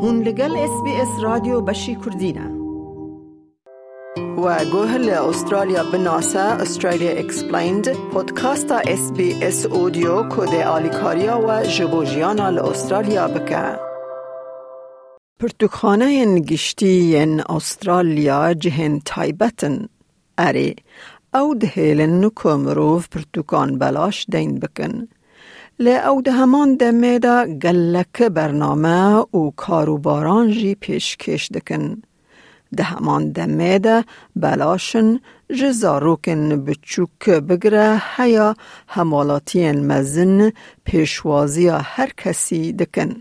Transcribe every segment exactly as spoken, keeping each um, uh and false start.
هون لگل اس بی اس رادیو بشی کردینه و گوهل استرالیا بناسه استرالیا اکسپلیند پودکاستا اس بی اس اودیو کده آلیکاریا و جبوجیانا لأسترالیا بکه. پرتوخانه نگشتی ان استرالیا جهن تایبتن اری او دهیلن نکو مروف پرتوکان بلاش دین بکن. لی او ده همان دمه دا گلک برنامه و کاروباران جی پیشکش دکن. ده همان دمه دا بلاشن جزاروکن بچوک بگره هیا همالاتین مزن پیشوازی هر کسی دکن.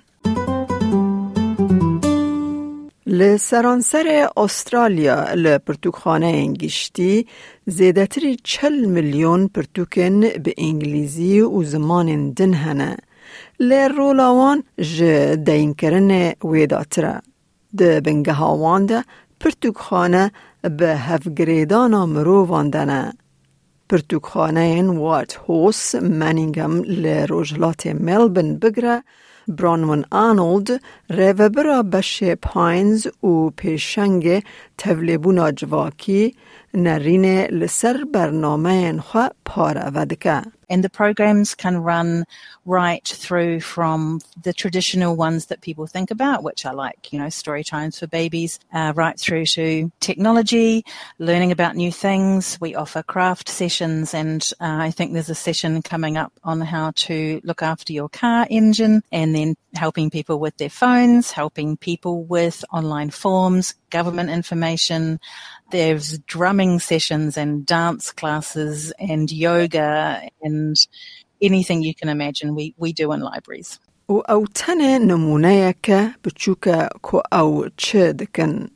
لسرانسر استرالیا لپرتوکخانه انگشتی زیادتری چل میلیون پرتوکن به انگلیزی و زمان دن هنه. لرولاوان ج دین کرن ویداتره. ده بنگه هاوان ده پرتوکخانه به هفگریدان مرووان دنه. پرتوکخانه این وارت هوس منینگم لروجلات ملبن بگره برانون آنولد روبرا بشه پاینز و پیشنگ تولیبونا جواکی نرین لسر برنامه خوا پاره ودکه. And the programs can run right through from the traditional ones that people think about, which are like, you know, story times for babies, uh, right through to technology, learning about new things. We offer craft sessions, and uh, I think there's a session coming up on how to look after your car engine, and then helping people with their phones, helping people with online forms, government information. There's drumming sessions and dance classes and yoga and anything you can imagine we, we do in libraries. و او تنه نمونه که بچوکه که او چه دکن.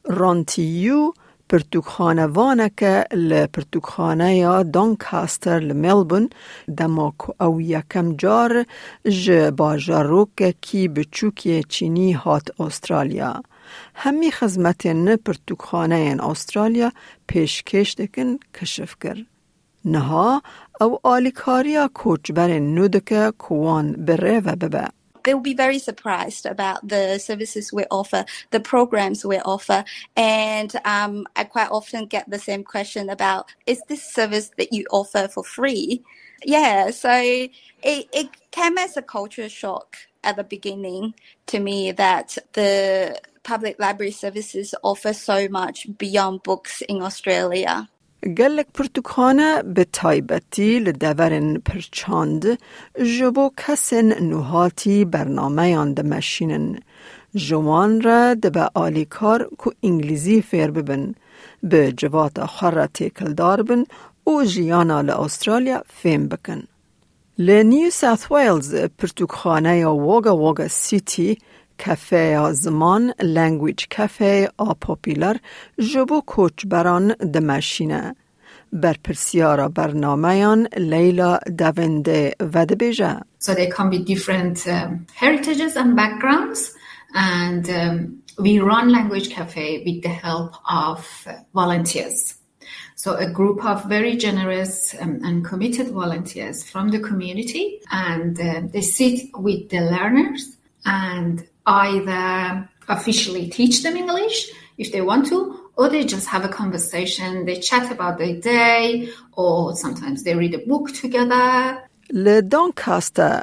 رانتیو پرتوکخانه که لپرتوکخانه یا دانکاستر لملبون دما که او یکم جار ج باجاروک کی بچوکی چینی هات استرالیا. همی خدمت نه پرتوکخانه این استرالیا پیشکش دکن کشف کر. نها او آلیکاریا کوچبر نودکه کوان بره و ببه. They'll be very surprised about the services we offer, the programs we offer, and um, I quite often get the same question about, is this service that you offer for free? Yeah, so it, it came as a culture shock at the beginning to me that the public library services offer so much beyond books in Australia. گلک پرتوکخانه به تایبتی لدورن پرچاند جبو کسن نوهاتی برنامه یاند مشینن. جوان را دبا آلیکار که انگلیزی فیر ببن به جوات آخر تیکل دار بن و جیانا لأسترالیا فیم بکن. لنیو ساوث ویلز پرتوکخانه یا واگا واگا سیتی کافه زمان لنگویج کافه آ پاپیلر جبو کوچ بران دمشینه. بر پرسیارا برنامه‌یان لیلا دونده و دبیجه. So there can be different um, heritages and backgrounds, and um, we run language cafe with the help of uh, volunteers. So a group of very generous um, and committed volunteers from the community, and uh, they sit with the learners and either officially teach them English if they want to, or they just have a conversation, they chat about their day, or sometimes they read a book together. لدانکاستا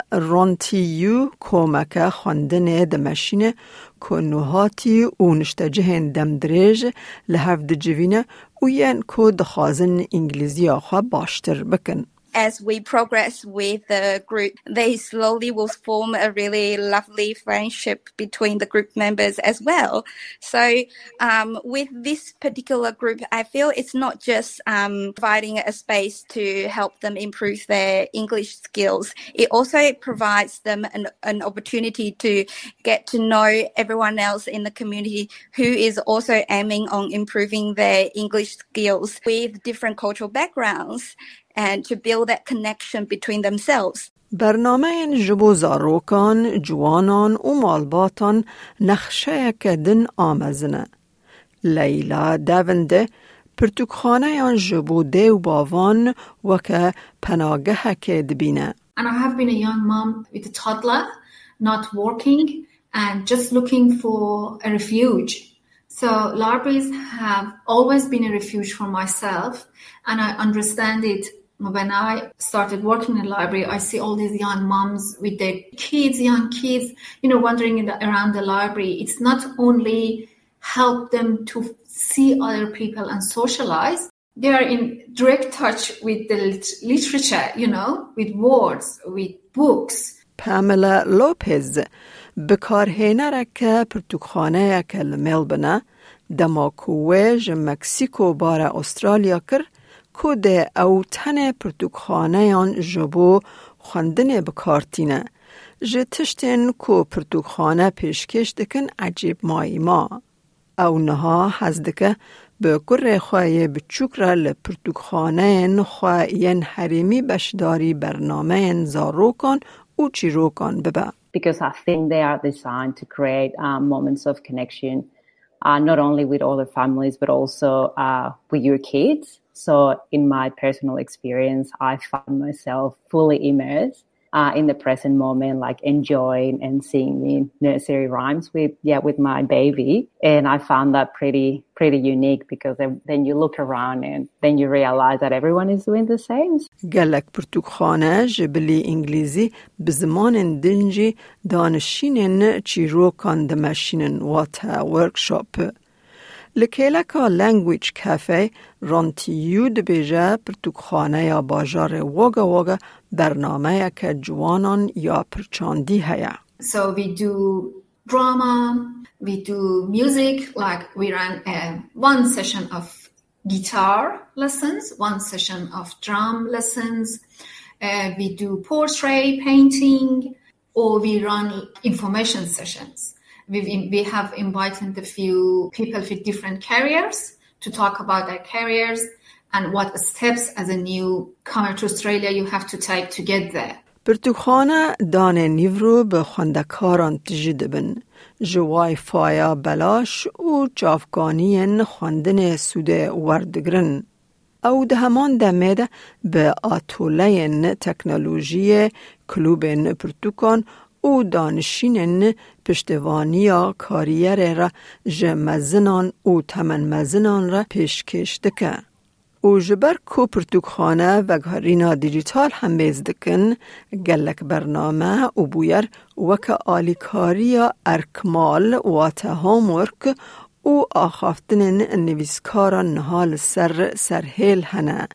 رانتیو کمک خواندن دمشینه که نوهاتی و نشتجهن دمدرج لحفظ جوینه و ین که دخوازن انگلیزی آخوا باشتر بکن. As we progress with the group, they slowly will form a really lovely friendship between the group members as well. So um, with this particular group, I feel it's not just um, providing a space to help them improve their English skills. It also provides them an, an opportunity to get to know everyone else in the community who is also aiming on improving their English skills with different cultural backgrounds, and to build that connection between themselves. برنامه جبو زاروکان، جوانان و مالباتان نخشه کدن آمزنه. لیلا دونده پرتوکخانه آن جبو دیو باوان وکه پناگه که دبینه. And I have been a young mom with a toddler, not working, and just looking for a refuge. So libraries have always been a refuge for myself, and I understand it. When I started working in a library, I see all these young moms with their kids, young kids, you know, wandering in the, around the library. It's not only help them to see other people and socialize, they are in direct touch with the lit- literature, you know, with words, with books. Pamela Lopez بکارهێنەرە کە پرتوخانەیەکە لە مێلبنە دەما کوێ ژە مەکسیکۆ بارە ئوسترالیا کرد کو دێ ئەو تەنێ پرتوخانەیان ژە بۆ خوێندنێ بکارتینە ژە تشتێن کو پرتوخانە پێشکەش دکن عەجیب مایی ما. ئەو نەها حەز دکە بە گوڕێ خوایە بچووکرە لە پرتوخانەیەن خوایەن هەرێمی بەشداری بەرنامەیەن زاڕۆکان و چیرۆکان ببە. Because I think they are designed to create um, moments of connection, uh, not only with other families, but also uh, with your kids. So in my personal experience, I found myself fully immersed uh, in the present moment, like enjoying and singing nursery rhymes with, yeah, with my baby. And I found that pretty, pretty unique because then, then you look around and then you realize that everyone is doing the same. گلک پرتوخانه جبلی انگلیزی بزمان دنجی دانشینن چیروکان دمشینن واتا ورکشاپ. لکیلکا لنگویج کافه رانتیو دبیجه پرتوخانه یا باجار واگا واگا برنامه که جوانان یا پرچاندی هیا. So we do drama, we do music, like we ran uh, one session of guitar lessons, one session of drum lessons, uh, we do portrait painting, or we run information sessions. We've, we have invited a few people with different careers to talk about their careers and what steps as a newcomer to Australia you have to take to get there. پرتوخانه دانه نیورو به خوندکاران تجید بن. جوای فایا بلاش و جافگانین خوندن سوده وردگرن. او ده همان دمید به آتولین تکنولوژی کلوبین پرتوکان و دانشینن پشتوانیا کاریر را جمزنان و تمن مزنان را پیشکش دکه. و جبر کو پرتوخانه و گهرینا دیجیتال هم بیزدکن گلک برنامه و بویر وک آلیکاریا ارکمال و تهامورک و آخافتن نویسکاران نهال سر سرهیل هنه.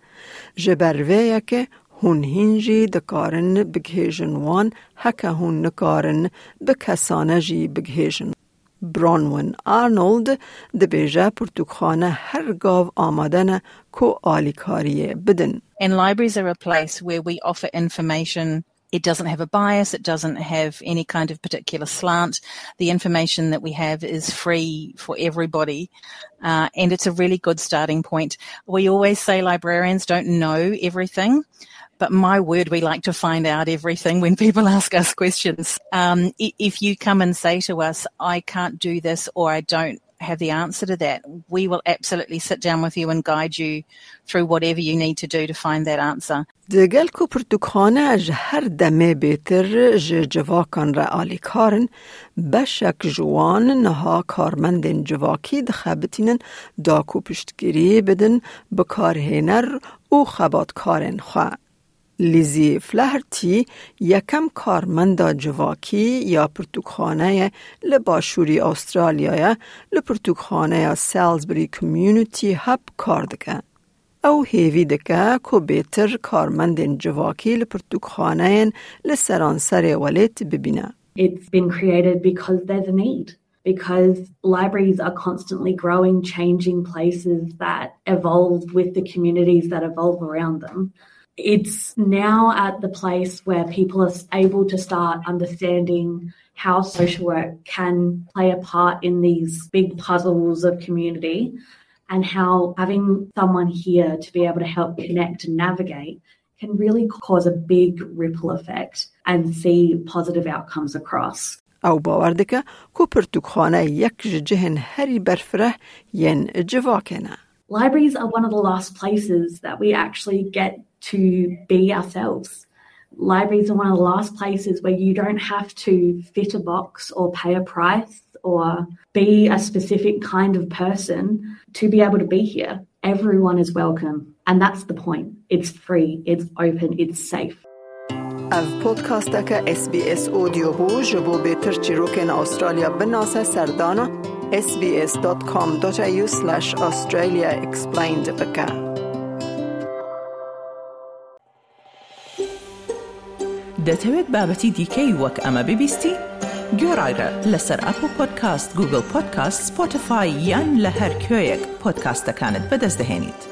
جبر ویه که هون هنجی دکارن بگهیجن وان حکه هون نکارن بکسانه جی بگهیجن. برانون آرنولد دبیجه پرتوخانه هر گاو آمدن کو آلیکاریه بدن. And libraries are a place where we offer information. It doesn't have a bias. It doesn't have any kind of particular slant. The information that we have is free for everybody. Uh, and it's a really good starting point. We always say librarians don't know everything. But my word, we like to find out everything when people ask us questions. Um, if you come and say to us, I can't do this or I don't have the answer to that, we will absolutely sit down with you and guide you through whatever you need to do to find that answer. دگل کو پرتوخانه هر دمه بهتر جواکان را آلیکارن بشک جوان نها کارمندن جواکی دخبتینن داکو پشتگیری بدن بکارهنر و خباتکارن خواه. لیزی فلهرتی یکم کارمندا جواکی یا پرتوخانه لباشوری استرالیا لپرتوخانه سالزبری کمیونیتی هب کار دکه. او هیوی دکه که بهتر کارمندین جواکی لپرتوخانه لسرانسر ولید ببینه. It's been created because there's a need. Because libraries are constantly growing, changing places that evolve with the communities that evolve around them. It's now at the place where people are able to start understanding how social work can play a part in these big puzzles of community and how having someone here to be able to help connect and navigate can really cause a big ripple effect and see positive outcomes across. او باور دکه که پرتوخانه یک جهن هری برفره ین جواکنه. Libraries are one of the last places that we actually get to be ourselves. libraries are one of the last places where you don't have to fit a box or pay a price or be a specific kind of person to be able to be here. Everyone is welcome. And that's the point. It's free, it's open, it's safe. اف پودکاست که اس بی اس اودیو بو جبو بهتر چیروکن استرالیا بناسه سردانا اس بی اس دات کام دات ای یو سلش australia explained بکه. دەتەوێت بابەتی دیکەی وەک ئەمە ببیستی؟ گۆڕایرە لەسەر ئەپل پۆدکاست، گوگل پۆدکاست، سپۆتیفای یان لە هەر کوێیەک پۆدکاستەکانت بەدەست دەهێنیت.